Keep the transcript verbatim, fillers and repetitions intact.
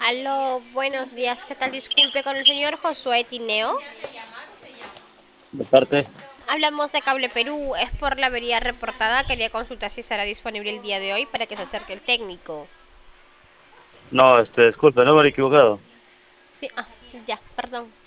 Aló, buenos días. ¿Qué tal? Disculpe con el señor Josué Tineo. De parte, Hablamos de Cable Perú. Es por la avería reportada. Quería consultar si estará disponible el día de hoy para que se acerque el técnico. no, este, disculpe, no me he equivocado. Sí, ah, ya, perdón.